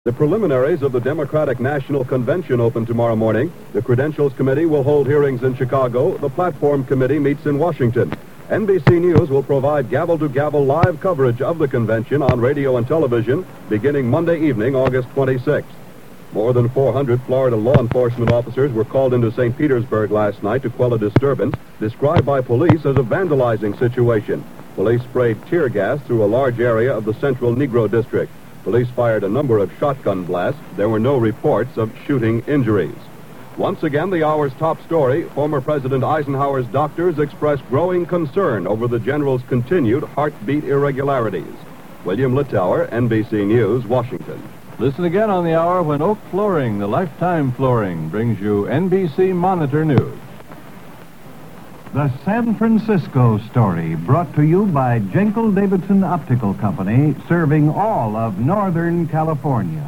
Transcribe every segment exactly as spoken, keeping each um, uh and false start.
The preliminaries of the Democratic National Convention open tomorrow morning. The Credentials Committee will hold hearings in Chicago. The Platform Committee meets in Washington. N B C News will provide gavel-to-gavel live coverage of the convention on radio and television beginning Monday evening, August twenty-sixth. More than four hundred Florida law enforcement officers were called into Saint Petersburg last night to quell a disturbance described by police as a vandalizing situation. Police sprayed tear gas through a large area of the central Negro district. Police fired a number of shotgun blasts. There were no reports of shooting injuries. Once again, the hour's top story, former President Eisenhower's doctors expressed growing concern over the general's continued heartbeat irregularities. William Littauer, N B C News, Washington. Listen again on the hour when Oak Flooring, the Lifetime Flooring, brings you N B C Monitor News. The San Francisco Story, brought to you by Jenkel Davidson Optical Company, serving all of Northern California.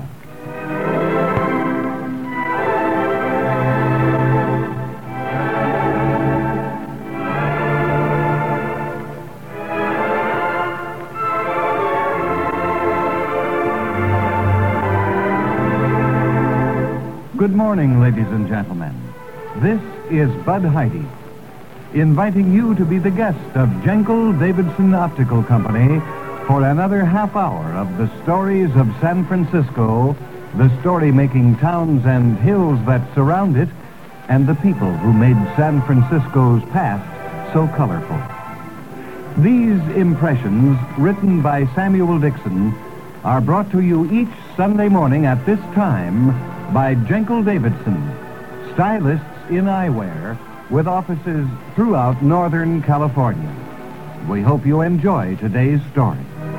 Good morning, ladies and gentlemen. This is Bud Heidi, inviting you to be the guest of Jenkel Davidson Optical Company for another half hour of the stories of San Francisco, the story-making towns and hills that surround it, and the people who made San Francisco's past so colorful. These impressions, written by Samuel Dixon, are brought to you each Sunday morning at this time by Jenkel Davidson, stylists in eyewear, with offices throughout Northern California. We hope you enjoy today's story.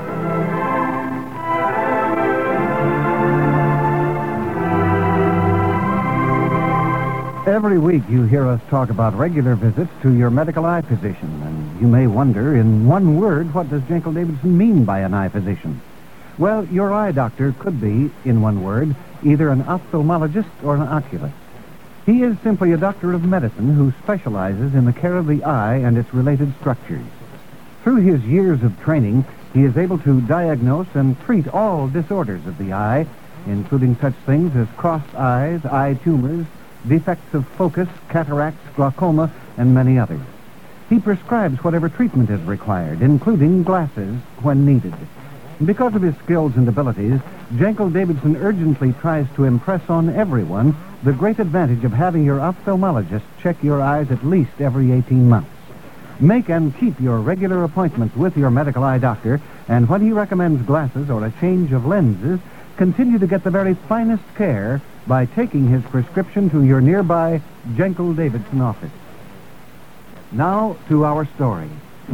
Every week you hear us talk about regular visits to your medical eye physician, and you may wonder, in one word, what does Jenkel Davidson mean by an eye physician? Well, your eye doctor could be, in one word, either an ophthalmologist or an oculist. He is simply a doctor of medicine who specializes in the care of the eye and its related structures. Through his years of training, he is able to diagnose and treat all disorders of the eye, including such things as crossed eyes, eye tumors, defects of focus, cataracts, glaucoma, and many others. He prescribes whatever treatment is required, including glasses when needed. Because of his skills and abilities, Jenkel Davidson urgently tries to impress on everyone the great advantage of having your ophthalmologist check your eyes at least every eighteen months. Make and keep your regular appointments with your medical eye doctor, and when he recommends glasses or a change of lenses, continue to get the very finest care by taking his prescription to your nearby Jenkel Davidson office. Now to our story.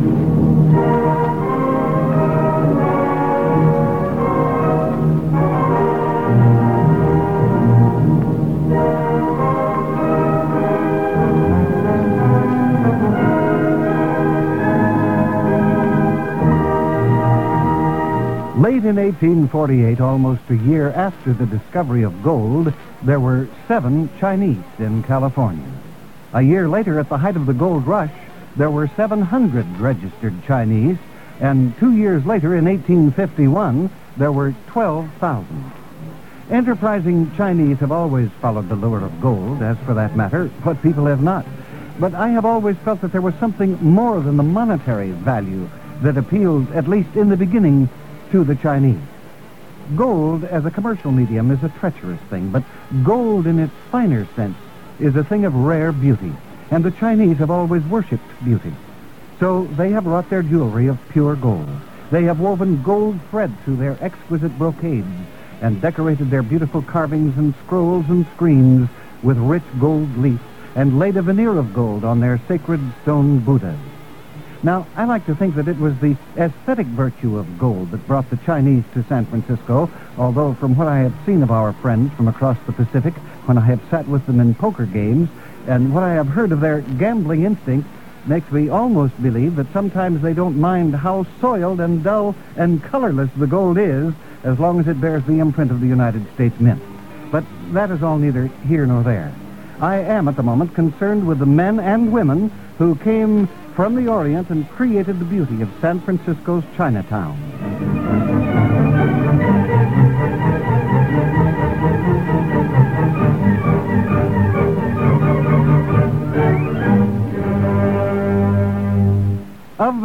Late in eighteen forty-eight, almost a year after the discovery of gold, there were seven Chinese in California. A year later, at the height of the gold rush, there were seven hundred registered Chinese, and two years later, in eighteen fifty-one, there were twelve thousand. Enterprising Chinese have always followed the lure of gold, as for that matter, what people have not. But I have always felt that there was something more than the monetary value that appealed, at least in the beginning, to the Chinese. Gold as a commercial medium is a treacherous thing, but gold in its finer sense is a thing of rare beauty, and the Chinese have always worshipped beauty. So they have wrought their jewelry of pure gold. They have woven gold thread through their exquisite brocades and decorated their beautiful carvings and scrolls and screens with rich gold leaf and laid a veneer of gold on their sacred stone Buddhas. Now, I like to think that it was the aesthetic virtue of gold that brought the Chinese to San Francisco, although from what I have seen of our friends from across the Pacific, when I have sat with them in poker games, and what I have heard of their gambling instinct, makes me almost believe that sometimes they don't mind how soiled and dull and colorless the gold is, as long as it bears the imprint of the United States Mint. But that is all neither here nor there. I am, at the moment, concerned with the men and women who came from the Orient and created the beauty of San Francisco's Chinatown.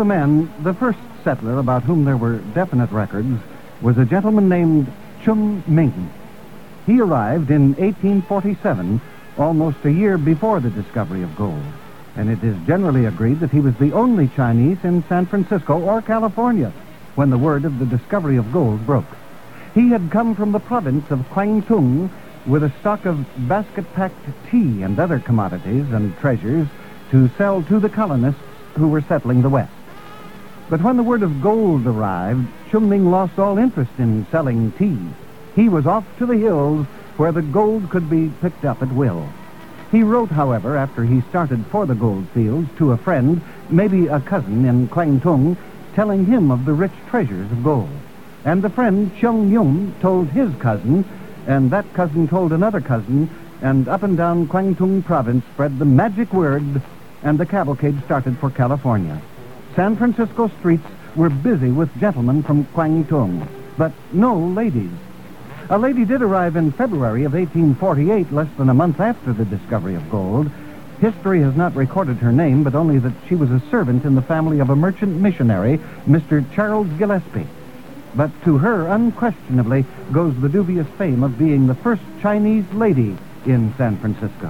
the men, the first settler about whom there were definite records was a gentleman named Chum Ming. He arrived in eighteen forty-seven, almost a year before the discovery of gold, and it is generally agreed that he was the only Chinese in San Francisco or California when the word of the discovery of gold broke. He had come from the province of Kwangtung with a stock of basket-packed tea and other commodities and treasures to sell to the colonists who were settling the West. But when the word of gold arrived, Chum Ming lost all interest in selling tea. He was off to the hills where the gold could be picked up at will. He wrote, however, after he started for the gold fields, to a friend, maybe a cousin in Kwangtung, telling him of the rich treasures of gold. And the friend, Cheung Yum, told his cousin, and that cousin told another cousin, and up and down Kwangtung province spread the magic word, and the cavalcade started for California. San Francisco streets were busy with gentlemen from Kwangtung, but no ladies. A lady did arrive in February of eighteen forty-eight, less than a month after the discovery of gold. History has not recorded her name, but only that she was a servant in the family of a merchant missionary, Mister Charles Gillespie. But to her, unquestionably, goes the dubious fame of being the first Chinese lady in San Francisco.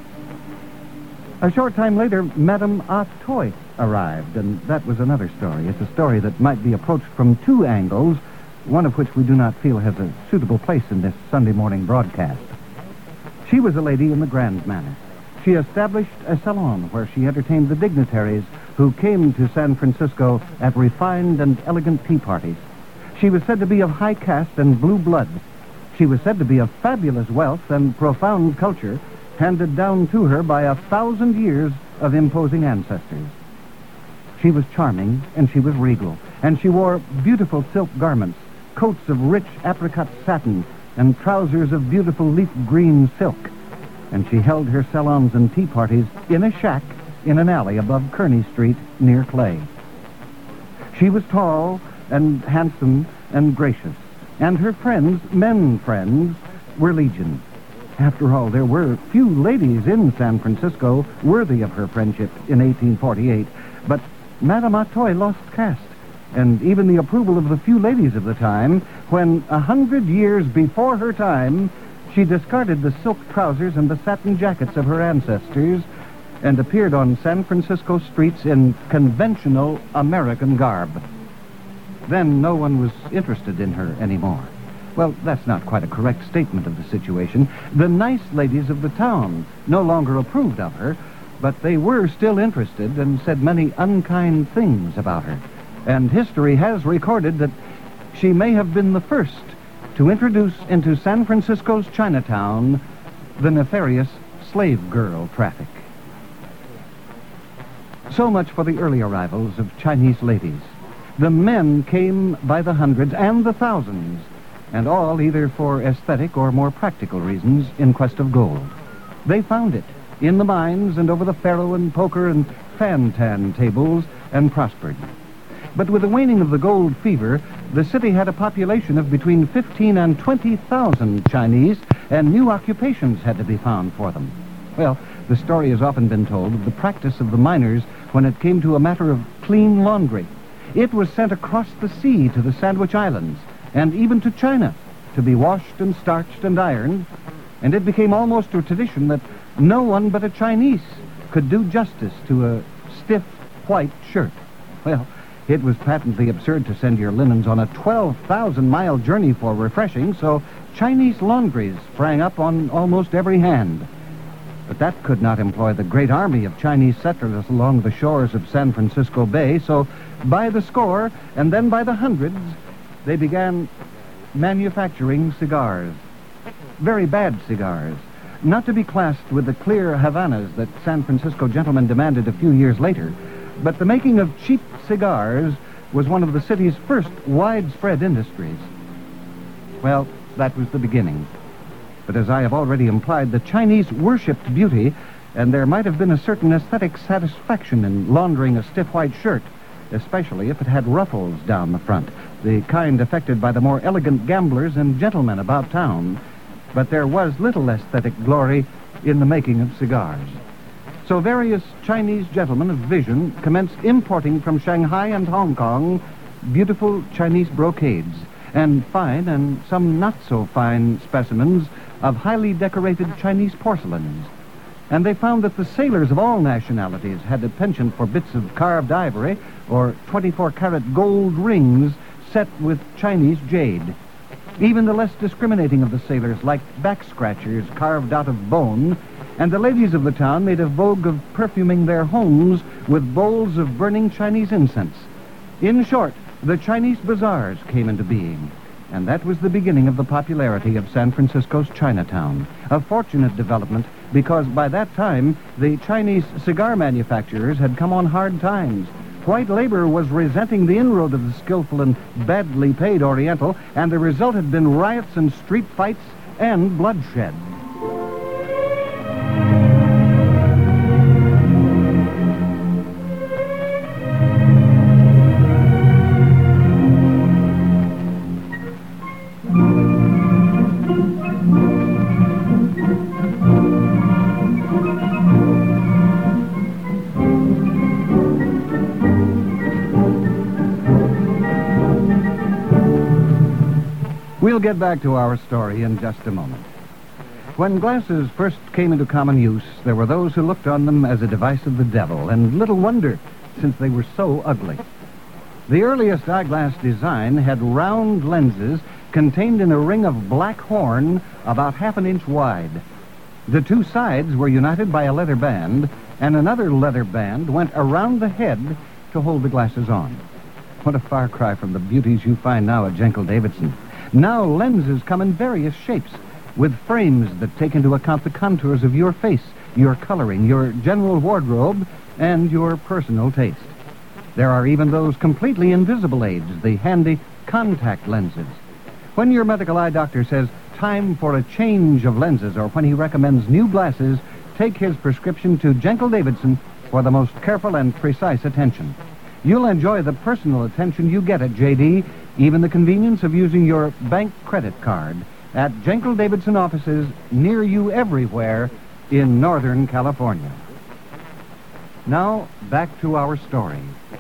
A short time later, Madame Ah Toy arrived, and that was another story. It's a story that might be approached from two angles, one of which we do not feel has a suitable place in this Sunday morning broadcast. She was a lady in the grand manner. She established a salon where she entertained the dignitaries who came to San Francisco at refined and elegant tea parties. She was said to be of high caste and blue blood. She was said to be of fabulous wealth and profound culture, handed down to her by a thousand years of imposing ancestors. She was charming, and she was regal, and she wore beautiful silk garments, coats of rich apricot satin, and trousers of beautiful leaf green silk. And she held her salons and tea parties in a shack in an alley above Kearny Street near Clay. She was tall and handsome and gracious, and her friends, men friends, were legion. After all, there were few ladies in San Francisco worthy of her friendship in eighteen forty-eight, but Madame Ah Toy lost caste, and even the approval of the few ladies of the time, when a hundred years before her time, she discarded the silk trousers and the satin jackets of her ancestors and appeared on San Francisco streets in conventional American garb. Then no one was interested in her anymore. Well, that's not quite a correct statement of the situation. The nice ladies of the town no longer approved of her, but they were still interested and said many unkind things about her. And history has recorded that she may have been the first to introduce into San Francisco's Chinatown the nefarious slave girl traffic. So much for the early arrivals of Chinese ladies. The men came by the hundreds and the thousands, and all either for aesthetic or more practical reasons in quest of gold. They found it in the mines and over the faro and poker and fan-tan tables and prospered. But with the waning of the gold fever, the city had a population of between fifteen and twenty thousand Chinese, and new occupations had to be found for them. Well, the story has often been told of the practice of the miners when it came to a matter of clean laundry. It was sent across the sea to the Sandwich Islands, and even to China, to be washed and starched and ironed, and it became almost a tradition that no one but a Chinese could do justice to a stiff white shirt. Well, it was patently absurd to send your linens on a twelve thousand mile journey for refreshing, so Chinese laundries sprang up on almost every hand. But that could not employ the great army of Chinese settlers along the shores of San Francisco Bay, so by the score, and then by the hundreds, they began manufacturing cigars. Very bad cigars, not to be classed with the clear Havanas that San Francisco gentlemen demanded a few years later, but the making of cheap cigars was one of the city's first widespread industries. Well, that was the beginning. But as I have already implied, the Chinese worshipped beauty, and there might have been a certain aesthetic satisfaction in laundering a stiff white shirt, especially if it had ruffles down the front, the kind affected by the more elegant gamblers and gentlemen about town. But there was little aesthetic glory in the making of cigars. So various Chinese gentlemen of vision commenced importing from Shanghai and Hong Kong beautiful Chinese brocades and fine and some not-so-fine specimens of highly decorated Chinese porcelains. And they found that the sailors of all nationalities had a penchant for bits of carved ivory or twenty-four karat gold rings set with Chinese jade. Even the less discriminating of the sailors liked back scratchers carved out of bone, and the ladies of the town made a vogue of perfuming their homes with bowls of burning Chinese incense. In short, the Chinese bazaars came into being, and that was the beginning of the popularity of San Francisco's Chinatown. A fortunate development because by that time, the Chinese cigar manufacturers had come on hard times. White labor was resenting the inroad of the skillful and badly paid Oriental, and the result had been riots and street fights and bloodshed. We'll get back to our story in just a moment. When glasses first came into common use, there were those who looked on them as a device of the devil, and little wonder, since they were so ugly. The earliest eyeglass design had round lenses contained in a ring of black horn about half an inch wide. The two sides were united by a leather band, and another leather band went around the head to hold the glasses on. What a far cry from the beauties you find now at Jenkel-Davidson. Now lenses come in various shapes, with frames that take into account the contours of your face, your coloring, your general wardrobe, and your personal taste. There are even those completely invisible aids, the handy contact lenses. When your medical eye doctor says time for a change of lenses, or when he recommends new glasses, take his prescription to Jenkel-Davidson for the most careful and precise attention. You'll enjoy the personal attention you get at J D, even the convenience of using your bank credit card at Jenkel-Davidson offices near you everywhere in Northern California. Now, back to our story.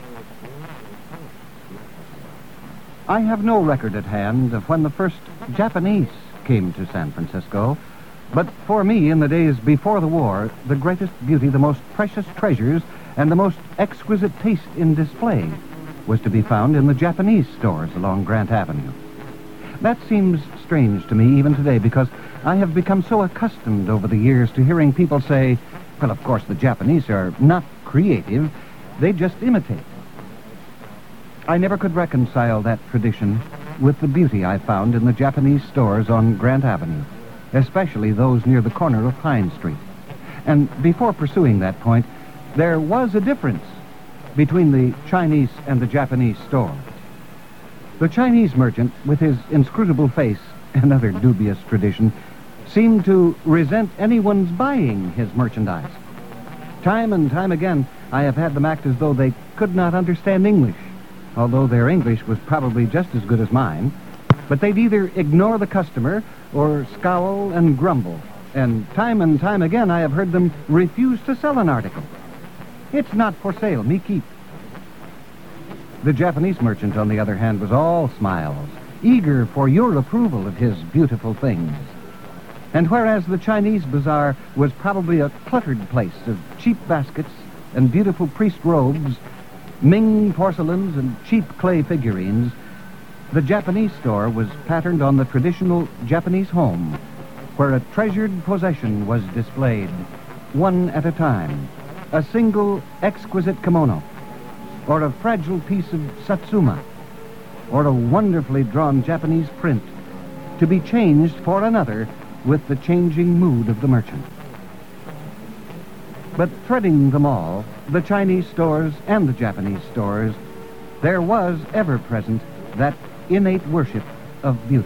I have no record at hand of when the first Japanese came to San Francisco, but for me, in the days before the war, the greatest beauty, the most precious treasures, and the most exquisite taste in display was to be found in the Japanese stores along Grant Avenue. That seems strange to me even today, because I have become so accustomed over the years to hearing people say, well, of course, the Japanese are not creative, they just imitate. I never could reconcile that tradition with the beauty I found in the Japanese stores on Grant Avenue, especially those near the corner of Pine Street. And before pursuing that point, there was a difference between the Chinese and the Japanese store. The Chinese merchant, with his inscrutable face, another dubious tradition, seemed to resent anyone's buying his merchandise. Time and time again, I have had them act as though they could not understand English, although their English was probably just as good as mine. But they'd either ignore the customer or scowl and grumble, and time and time again I have heard them refuse to sell an article. It's not for sale, me keep. The Japanese merchant, on the other hand, was all smiles, eager for your approval of his beautiful things. And whereas the Chinese bazaar was probably a cluttered place of cheap baskets and beautiful priest robes, Ming porcelains and cheap clay figurines, the Japanese store was patterned on the traditional Japanese home, where a treasured possession was displayed, one at a time. A single exquisite kimono, or a fragile piece of satsuma, or a wonderfully drawn Japanese print, to be changed for another with the changing mood of the merchant. But threading them all, the Chinese stores and the Japanese stores, there was ever present that innate worship of beauty.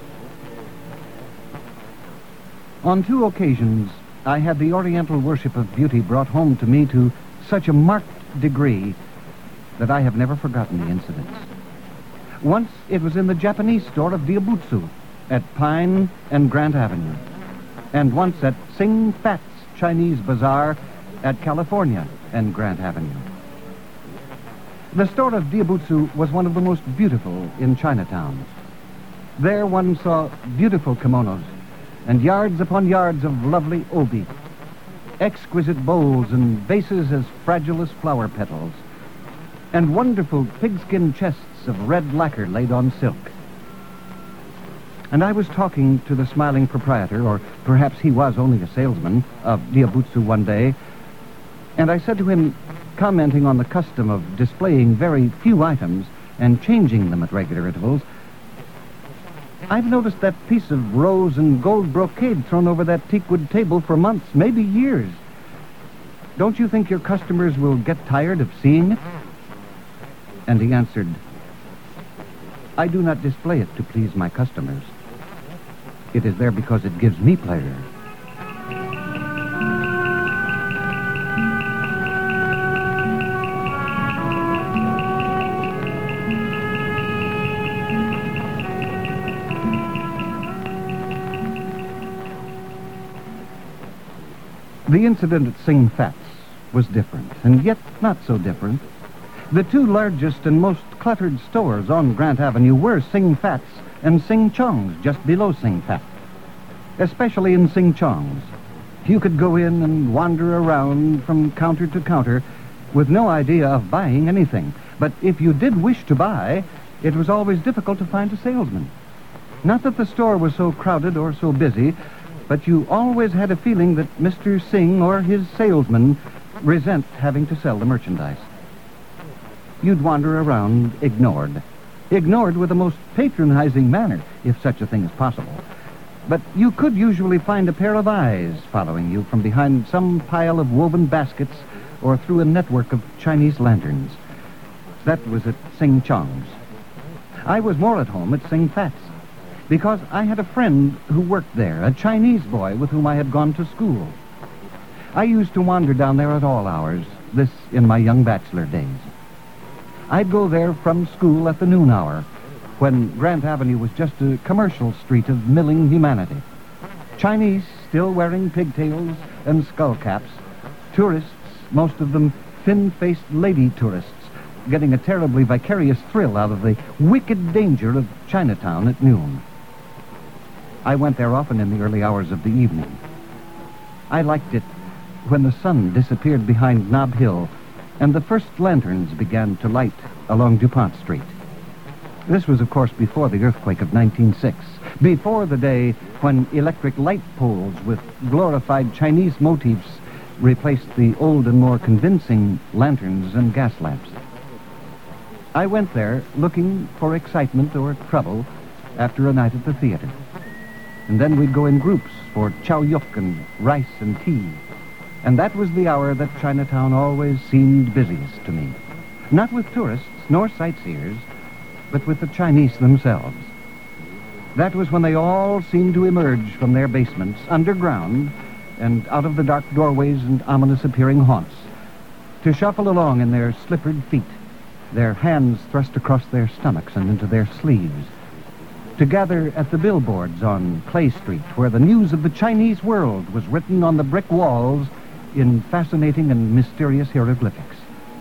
On two occasions, I had the Oriental worship of beauty brought home to me to such a marked degree that I have never forgotten the incidents. Once it was in the Japanese store of Diabutsu at Pine and Grant Avenue, and once at Sing Fat's Chinese Bazaar at California and Grant Avenue. The store of Diabutsu was one of the most beautiful in Chinatown. There one saw beautiful kimonos and yards upon yards of lovely obi, exquisite bowls and vases as fragile as flower petals, and wonderful pigskin chests of red lacquer laid on silk. And I was talking to the smiling proprietor, or perhaps he was only a salesman, of Diabutsu one day, and I said to him, commenting on the custom of displaying very few items and changing them at regular intervals, "I've noticed that piece of rose and gold brocade thrown over that teakwood table for months, maybe years. Don't you think your customers will get tired of seeing it?" And he answered, "I do not display it to please my customers. It is there because it gives me pleasure." The incident at Sing Fat's was different, and yet not so different. The two largest and most cluttered stores on Grant Avenue were Sing Fat's and Sing Chong's, just below Sing Fat. Especially in Sing Chong's. You could go in and wander around from counter to counter with no idea of buying anything. But if you did wish to buy, it was always difficult to find a salesman. Not that the store was so crowded or so busy, but you always had a feeling that Mister Sing or his salesman resent having to sell the merchandise. You'd wander around ignored. Ignored with a most patronizing manner, if such a thing is possible. But you could usually find a pair of eyes following you from behind some pile of woven baskets or through a network of Chinese lanterns. That was at Sing Chong's. I was more at home at Sing Fat's, because I had a friend who worked there, a Chinese boy with whom I had gone to school. I used to wander down there at all hours, this in my young bachelor days. I'd go there from school at the noon hour, when Grant Avenue was just a commercial street of milling humanity. Chinese still wearing pigtails and skull caps, tourists, most of them thin-faced lady tourists, getting a terribly vicarious thrill out of the wicked danger of Chinatown at noon. I went there often in the early hours of the evening. I liked it when the sun disappeared behind Nob Hill and the first lanterns began to light along DuPont Street. This was, of course, before the earthquake of nineteen oh six, before the day when electric light poles with glorified Chinese motifs replaced the old and more convincing lanterns and gas lamps. I went there looking for excitement or trouble after a night at the theater. And then we'd go in groups for chow yuk and rice and tea. And that was the hour that Chinatown always seemed busiest to me. Not with tourists nor sightseers, but with the Chinese themselves. That was when they all seemed to emerge from their basements, underground, and out of the dark doorways and ominous-appearing haunts, to shuffle along in their slippered feet, their hands thrust across their stomachs and into their sleeves, to gather at the billboards on Clay Street, where the news of the Chinese world was written on the brick walls in fascinating and mysterious hieroglyphics.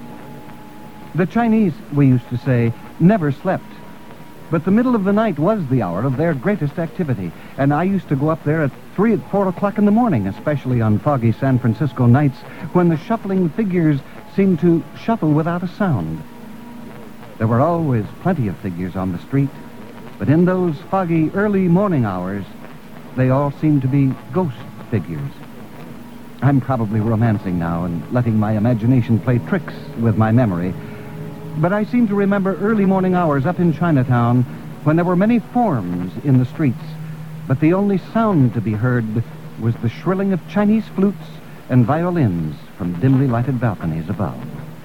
The Chinese, we used to say, never slept, but the middle of the night was the hour of their greatest activity, and I used to go up there at three at four o'clock in the morning, especially on foggy San Francisco nights when the shuffling figures seemed to shuffle without a sound. There were always plenty of figures on the street, but in those foggy early morning hours, they all seemed to be ghost figures. I'm probably romancing now and letting my imagination play tricks with my memory, but I seem to remember early morning hours up in Chinatown when there were many forms in the streets, but the only sound to be heard was the shrilling of Chinese flutes and violins from dimly lighted balconies above.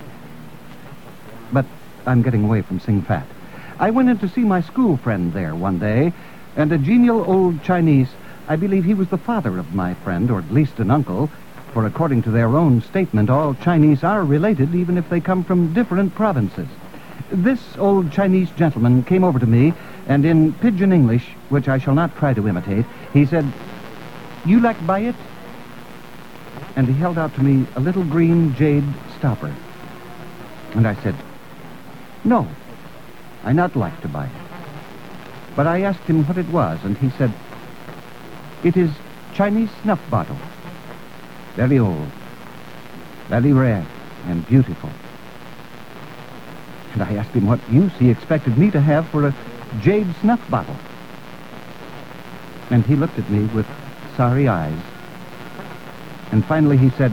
But I'm getting away from Sing Fat. I went in to see my school friend there one day, and a genial old Chinese, I believe he was the father of my friend, or at least an uncle, for according to their own statement, all Chinese are related, even if they come from different provinces. This old Chinese gentleman came over to me, and in pidgin English, which I shall not try to imitate, he said, "You like buy it?" and he held out to me a little green jade stopper. And I said, "No, I not like to buy it." But I asked him what it was, and he said, "It is Chinese snuff bottle. Very old, very rare, and beautiful." And I asked him what use he expected me to have for a jade snuff bottle. And he looked at me with sorry eyes. And finally he said,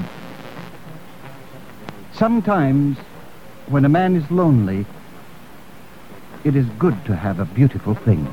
"Sometimes, when a man is lonely, it is good to have a beautiful thing."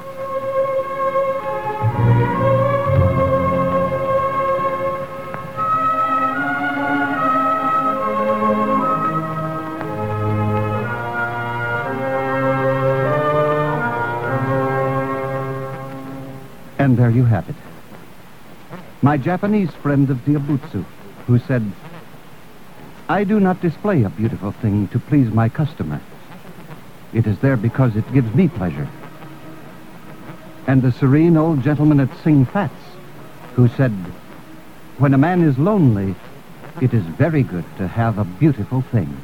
And there you have it. My Japanese friend of Diabutsu, who said, "I do not display a beautiful thing to please my customer. It is there because it gives me pleasure." And the serene old gentleman at Sing Fats, who said, "When a man is lonely, it is very good to have a beautiful thing."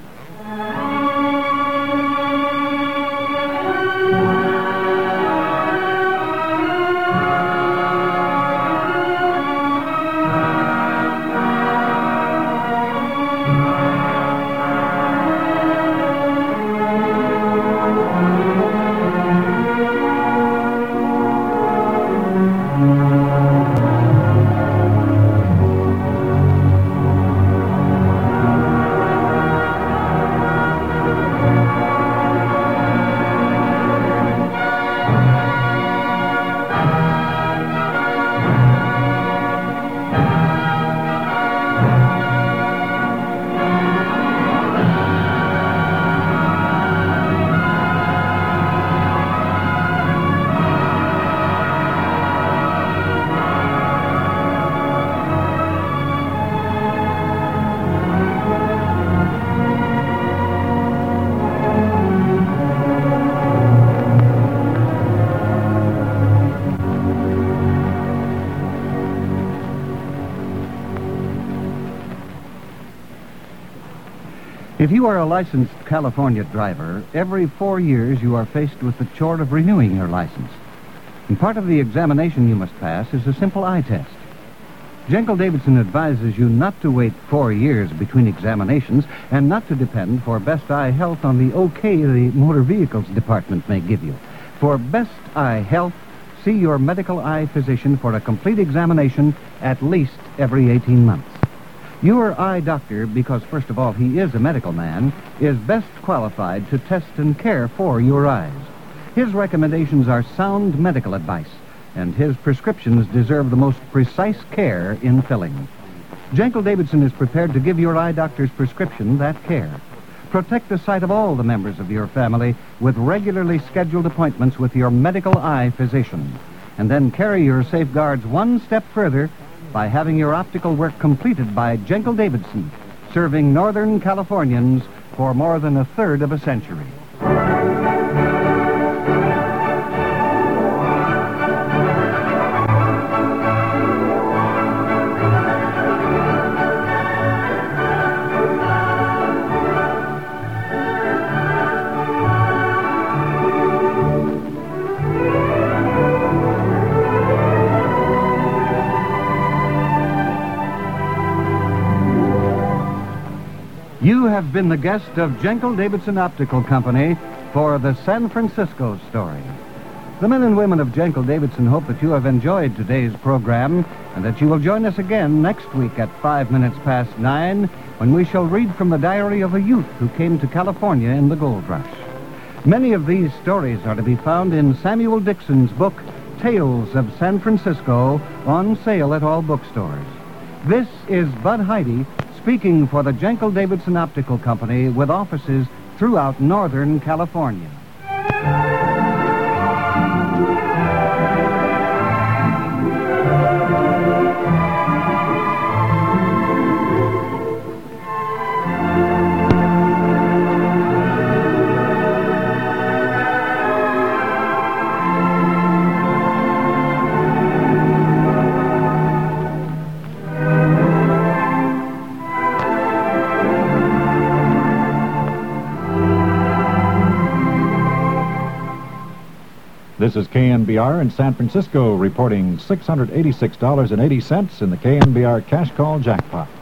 If you are a licensed California driver, every four years you are faced with the chore of renewing your license. And part of the examination you must pass is a simple eye test. Jekyll-Davidson advises you not to wait four years between examinations and not to depend for best eye health on the okay the motor vehicles department may give you. For best eye health, see your medical eye physician for a complete examination at least every eighteen months. Your eye doctor, because first of all he is a medical man, is best qualified to test and care for your eyes. His recommendations are sound medical advice, and his prescriptions deserve the most precise care in filling. Jekyll-Davidson is prepared to give your eye doctor's prescription that care. Protect the sight of all the members of your family with regularly scheduled appointments with your medical eye physician. And then carry your safeguards one step further by having your optical work completed by Jekyll-Davidson, serving Northern Californians for more than a third of a century. You have been the guest of Jekyll-Davidson Optical Company for the San Francisco Story. The men and women of Jekyll-Davidson hope that you have enjoyed today's program and that you will join us again next week at five minutes past nine when we shall read from the diary of a youth who came to California in the gold rush. Many of these stories are to be found in Samuel Dixon's book, Tales of San Francisco, on sale at all bookstores. This is Bud Heide speaking for the Jekyll-Davidson Optical Company with offices throughout Northern California. This is K N B R in San Francisco reporting six hundred eighty-six dollars and eighty cents in the K N B R Cash Call Jackpot.